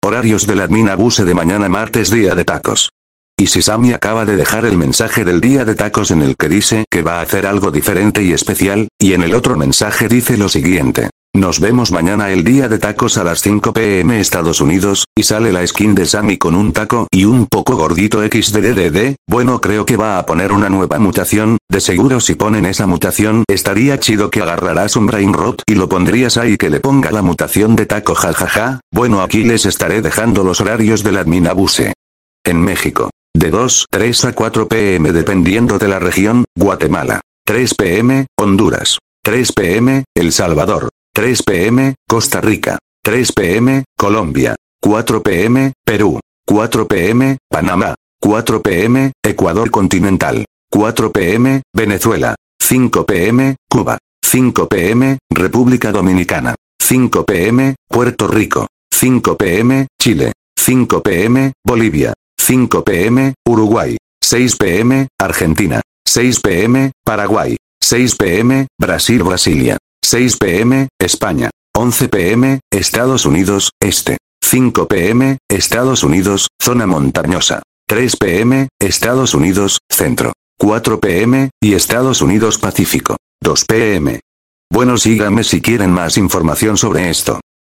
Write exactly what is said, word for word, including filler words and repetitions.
Horarios del admin abuse de mañana martes día de tacos. Y si Sammy acaba de dejar el mensaje del día de tacos en el que dice que va a hacer algo diferente y especial, y en el otro mensaje dice lo siguiente. Nos vemos mañana el día de tacos a las cinco pe eme Estados Unidos, y sale la skin de Sammy con un taco y un poco gordito equis de de de de, bueno creo que va a poner una nueva mutación, de seguro si ponen esa mutación estaría chido que agarrarás un brain rot y lo pondrías ahí que le ponga la mutación de taco jajaja, bueno aquí les estaré dejando los horarios del admin abuse. En México. De dos, tres a cuatro pe eme dependiendo de la región, Guatemala. tres pe eme, Honduras. tres pe eme, El Salvador. tres pe eme, Costa Rica. tres pe eme, Colombia. cuatro pe eme, Perú. cuatro pe eme, Panamá. cuatro pe eme, Ecuador continental. cuatro pe eme, Venezuela. cinco pe eme, Cuba. cinco pe eme, República Dominicana. cinco pe eme, Puerto Rico. cinco pe eme, Chile. cinco pe eme, Bolivia. cinco pe eme, Uruguay. seis pe eme, Argentina. seis pe eme, Paraguay. seis pe eme, Brasil Brasilia. seis pe eme, España. once pe eme, Estados Unidos, Este. cinco pe eme, Estados Unidos, zona montañosa. tres pe eme, Estados Unidos, centro. cuatro pe eme, y Estados Unidos Pacífico. dos pe eme. Bueno síganme si quieren más información sobre esto.